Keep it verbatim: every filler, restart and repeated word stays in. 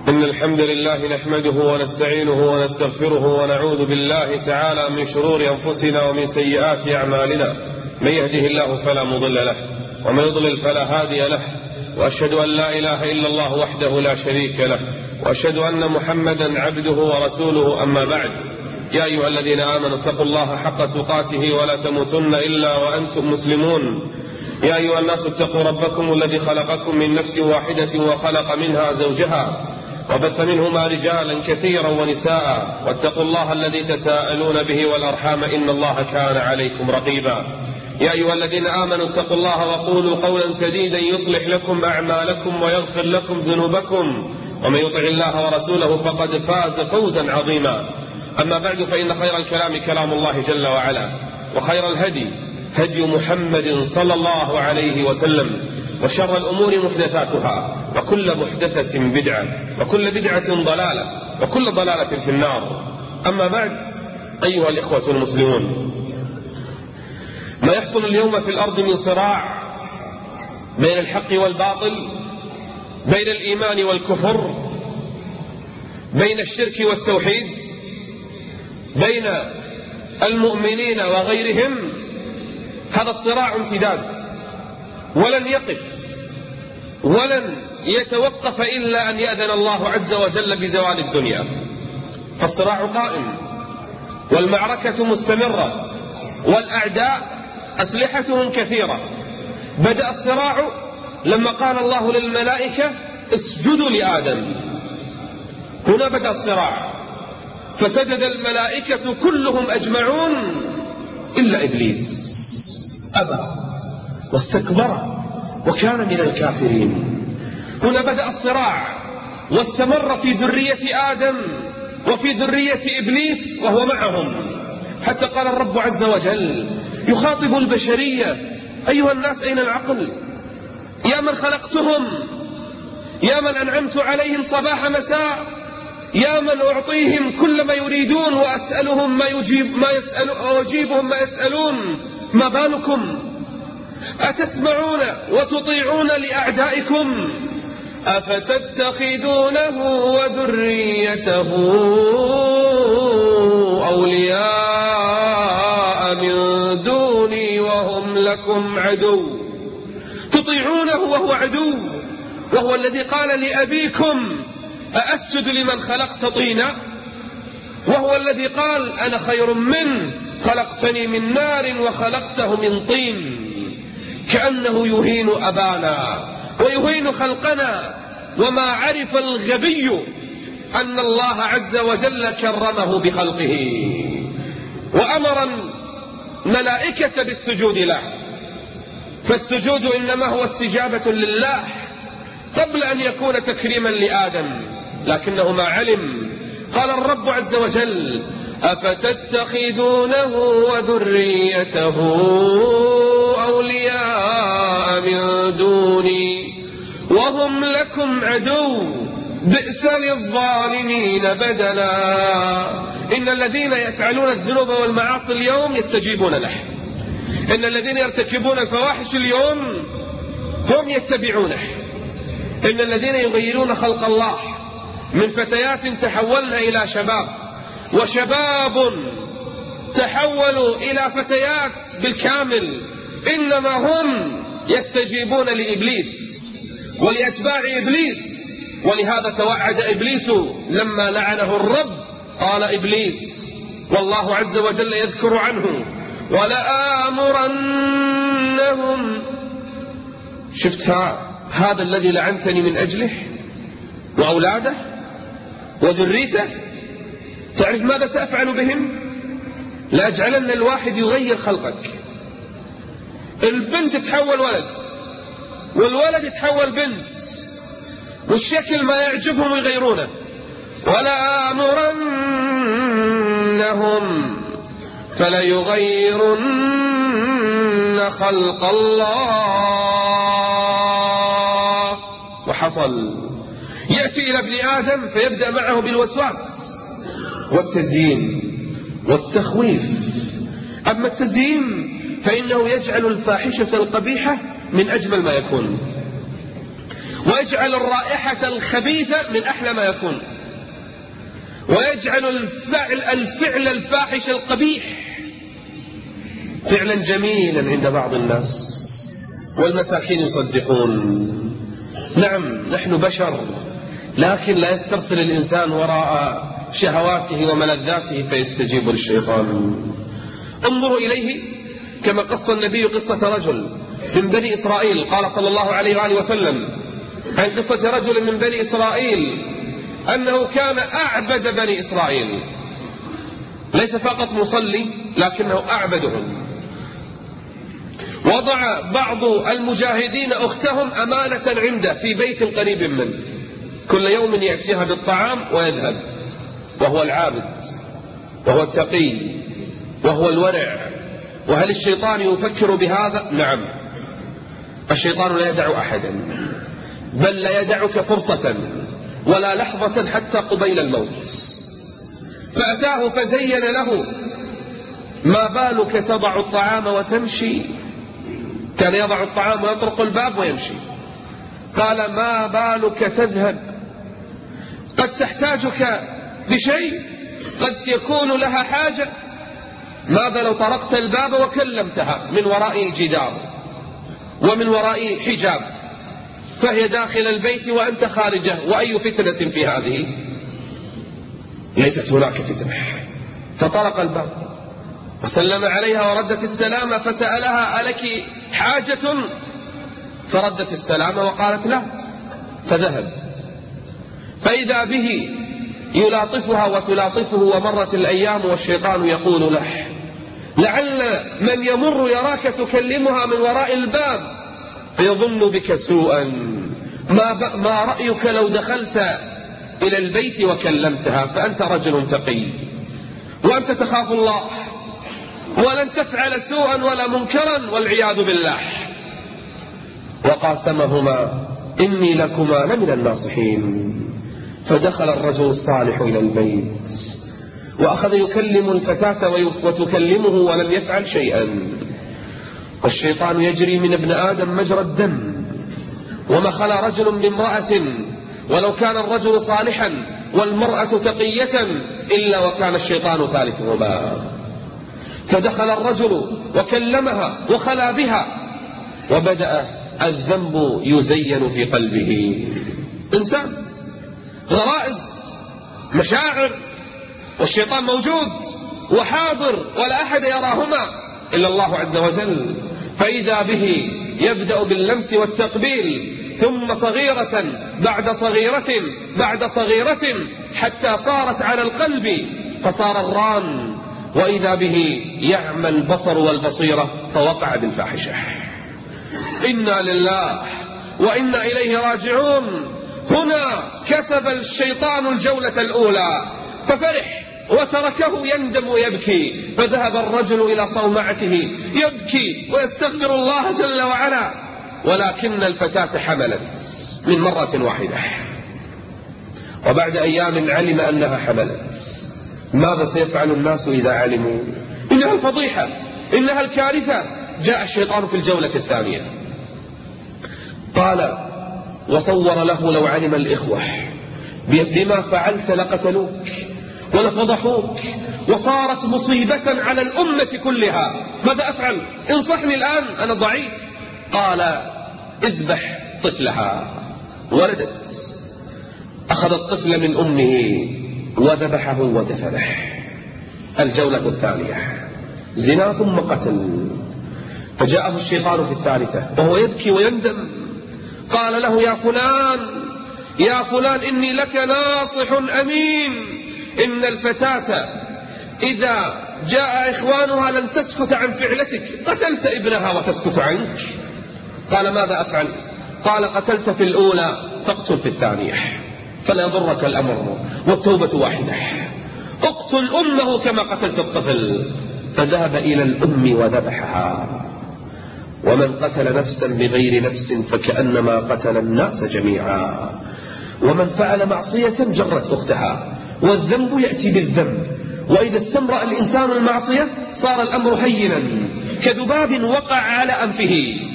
إن الحمد لله نحمده ونستعينه ونستغفره ونعوذ بالله تعالى من شرور أنفسنا ومن سيئات أعمالنا. من يهده الله فلا مضل له ومن يضلل فلا هادي له، وأشهد أن لا إله إلا الله وحده لا شريك له، وأشهد أن محمدا عبده ورسوله. أما بعد، يا أيها الذين آمنوا اتقوا الله حق تقاته ولا تموتن إلا وأنتم مسلمون. يا أيها الناس اتقوا ربكم الذي خلقكم من نفس واحدة وخلق منها زوجها وبث منهما رجالا كثيرا ونساء، واتقوا الله الذي تساءلون به والأرحام إن الله كان عليكم رقيبا. يا أيها الذين آمنوا اتقوا الله وقولوا قولا سديدا يصلح لكم أعمالكم ويغفر لكم ذنوبكم، ومن يطع الله ورسوله فقد فاز فوزا عظيما. أما بعد، فإن خير الكلام كلام الله جل وعلا، وخير الهدي هدي محمد صلى الله عليه وسلم، وشر الأمور محدثاتها، وكل محدثة بدعة، وكل بدعة ضلالة، وكل ضلالة في النار. أما بعد، أيها الإخوة المسلمون، ما يحصل اليوم في الأرض من صراع بين الحق والباطل، بين الإيمان والكفر، بين الشرك والتوحيد، بين المؤمنين وغيرهم، هذا الصراع امتداد ولن يقف ولن يتوقف إلا أن يأذن الله عز وجل بزوال الدنيا. فالصراع قائم والمعركة مستمرة، والأعداء أسلحتهم كثيرة. بدأ الصراع لما قال الله للملائكة اسجدوا لآدم. هنا بدأ الصراع، فسجد الملائكة كلهم أجمعون إلا إبليس، أبى واستكبر وكان من الكافرين. هنا بدأ الصراع واستمر في ذرية آدم وفي ذرية إبليس وهو معهم، حتى قال الرب عز وجل يخاطب البشرية: أيها الناس، أين العقل؟ يا من خلقتهم، يا من أنعمت عليهم صباح مساء، يا من أعطيهم كل ما يريدون وأسألهم ما يجيب ما يسأل وأجيبهم ما يسألون، ما بالكم؟ أتسمعون وتطيعون لأعدائكم؟ أفتتخذونه وذريته أولياء من دوني وهم لكم عدو. تطيعونه وهو عدو، وهو الذي قال لأبيكم أأسجد لمن خلقت طينا، وهو الذي قال أنا خير منه خلقتني من نار وخلقته من طين. كأنه يهين أبانا ويهين خلقنا، وما عرف الغبي أن الله عز وجل كرمه بخلقه وأمر الملائكة بالسجود له. فالسجود إنما هو استجابة لله قبل أن يكون تكريما لآدم، لكنه ما علم. قال الرب عز وجل: أفتتخذونه وذريته أولياء من دوني وهم لكم عدو بئس للظالمين بدلا. إن الذين يفعلون الذنوب والمعاصي اليوم يستجيبون له، إن الذين يرتكبون الفواحش اليوم هم يتبعونه، إن الذين يغيرون خلق الله من فتيات تحولن إلى شباب، وشباب تحولوا إلى فتيات بالكامل، إنما هم يستجيبون لإبليس ولأتباع إبليس. ولهذا توعد إبليس لما لعنه الرب، قال إبليس والله عز وجل يذكر عنه: ولآمرنهم. شفت هذا الذي لعنتني من أجله وأولاده وذريته، تعرف ماذا سأفعل بهم؟ لأجعلن الواحد يغير خلقك. البنت تتحول ولد، والولد يتحول بنت، والشكل ما يعجبهم يغيرونه. ولآمرنهم فليغيرن خلق الله. وحصل يأتي إلى ابن آدم فيبدأ معه بالوسواس والتزيين والتخويف. أما التزيين فإنه يجعل الفاحشة القبيحة من أجمل ما يكون، ويجعل الرائحة الخبيثة من أحلى ما يكون، ويجعل الفعل, الفعل الفاحش القبيح فعلا جميلا عند بعض الناس، والمساكين يصدقون. نعم نحن بشر، لكن لا يسترسل الإنسان وراء شهواته وملذاته فيستجيب للشيطان. انظروا إليه كما قص النبي قصة رجل من بني إسرائيل. قال صلى الله عليه وآله وسلم عن قصة رجل من بني إسرائيل أنه كان أعبد بني إسرائيل، ليس فقط مصلي لكنه أعبدهم. وضع بعض المجاهدين أختهم أمانة عنده في بيت قريب منه، كل يوم يأتيها بالطعام ويذهب، وهو العابد وهو التقي وهو الورع. وهل الشيطان يفكر بهذا؟ نعم، الشيطان لا يدع أحدا، بل لا يدعك فرصة ولا لحظة حتى قبيل الموت. فأتاه فزين له: ما بالك تضع الطعام وتمشي؟ كان يضع الطعام ويطرق الباب ويمشي. قال: ما بالك تذهب؟ قد تحتاجك بشيء، قد يكون لها حاجة. ماذا لو طرقت الباب وكلمتها من وراء جدار ومن وراء حجاب، فهي داخل البيت وأنت خارجه، وأي فتنة في هذه؟ ليست هناك فتنة. فطرق الباب وسلم عليها وردت السلام، فسألها: ألك حاجة؟ فردت السلام وقالت: لا. فذهب، فإذا به يلاطفها وتلاطفه، ومرت الأيام والشيطان يقول له: لعل من يمر يراك تكلمها من وراء الباب فيظن بك سوءا، ما, ما رأيك لو دخلت إلى البيت وكلمتها؟ فأنت رجل تقي وأنت تخاف الله ولن تفعل سوءا ولا منكرا والعياذ بالله. وقاسمهما: إني لكما لمن الناصحين. فدخل الرجل الصالح إلى البيت وأخذ يكلم الفتاة وتكلمه ولم يفعل شيئا. والشيطان يجري من ابن آدم مجرى الدم، وما خلا رجل بامرأة ولو كان الرجل صالحا والمرأة تقية إلا وكان الشيطان ثالثهما. فدخل الرجل وكلمها وخلا بها، وبدأ الذنب يزين في قلبه. إنسان، غرائز، مشاعر، والشيطان موجود وحاضر ولا أحد يراهما إلا الله عز وجل. فإذا به يبدأ باللمس والتقبيل، ثم صغيرة بعد صغيرة بعد صغيرة حتى صارت على القلب فصار الران، وإذا به يعمى البصر والبصيرة فوقع بالفاحشة. إنا لله وإنا إليه راجعون. هنا كسب الشيطان الجولة الأولى ففرح وتركه يندم ويبكي، فذهب الرجل إلى صومعته يبكي ويستغفر الله جل وعلا، ولكن الفتاة حملت من مرة واحدة. وبعد أيام علم أنها حملت. ماذا سيفعل الناس إذا علموا؟ إنها الفضيحة، إنها الكارثة. جاء الشيطان في الجولة الثانية قال وصور له: لو علم الإخوة بما فعلت لقتلوك ولفضحوك وصارت مصيبة على الأمة كلها، ماذا أفعل؟ انصحني الآن، أنا ضعيف. قال: اذبح طفلها. ولدت، أخذ الطفل من أمه وذبحه ودفنه. الجولة الثانية زنا ثم قتل. فجاءه الشيطان في الثالثة وهو يبكي ويندم. قال له: يا فلان يا فلان إني لك ناصح أمين، إن الفتاة إذا جاء إخوانها لن تسكت عن فعلتك، قتلت ابنها وتسكت عنك. قال: ماذا أفعل؟ قال: قتلت في الأولى فاقتل في الثانية، فلا يضرك الأمر والتوبة واحدة. اقتل أمه كما قتلت الطفل. فذهب إلى الأم وذبحها. ومن قتل نفسا بغير نفس فكأنما قتل الناس جميعا. ومن فعل معصية جرت أختها، والذنب يأتي بالذنب. وإذا استمرأ الإنسان المعصية صار الأمر هينا كذباب وقع على أنفه.